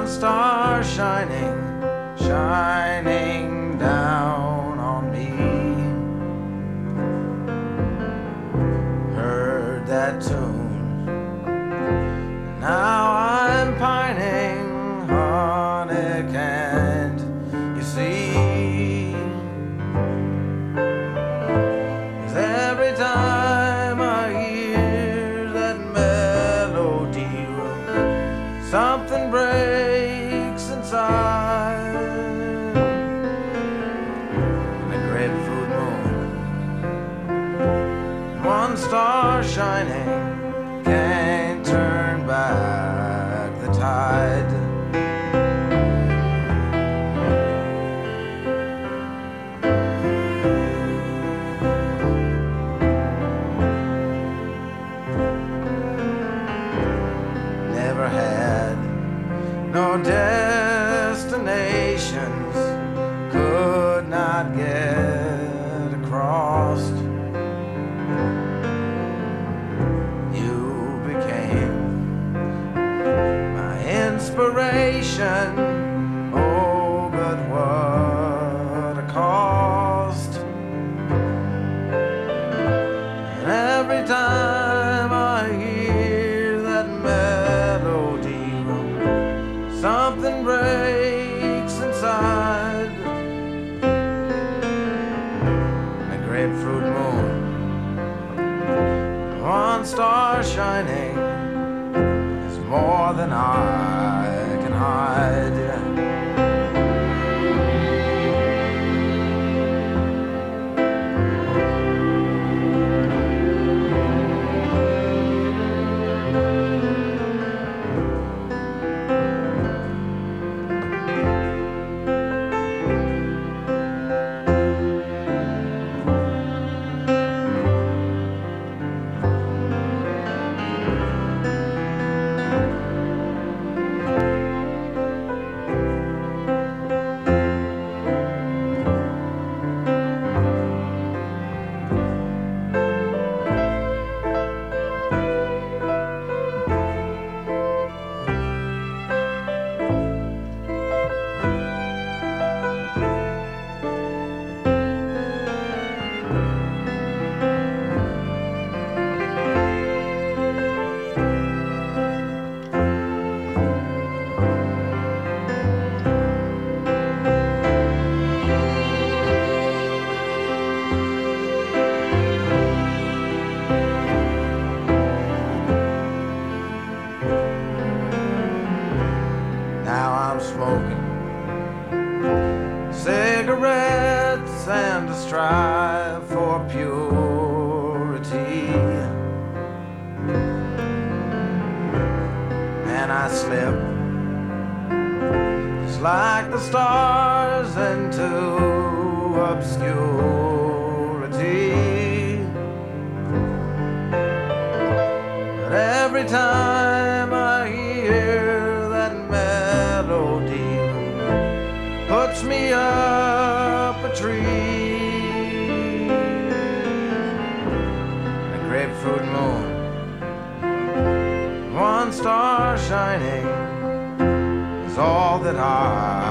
one star shining, shining down on me. Heard that tune, and now I'm pining, honey, can't you see? 'Cause every time I hear that melody, something breaks inside. In the grapefruit moon, one star shining, can't turn back the tide. Never had no destinations, could not get across. You became my inspiration, oh, but what a cost. And every time I hear that melody, something breaks inside. A grapefruit moon, one star shining, is more than I can hide. Now I'm smoking cigarettes and I strive for purity, and I slip just like the stars into obscurity. But every time I hear that melody, puts me up a tree. A grapefruit moon, one star shining, is all that I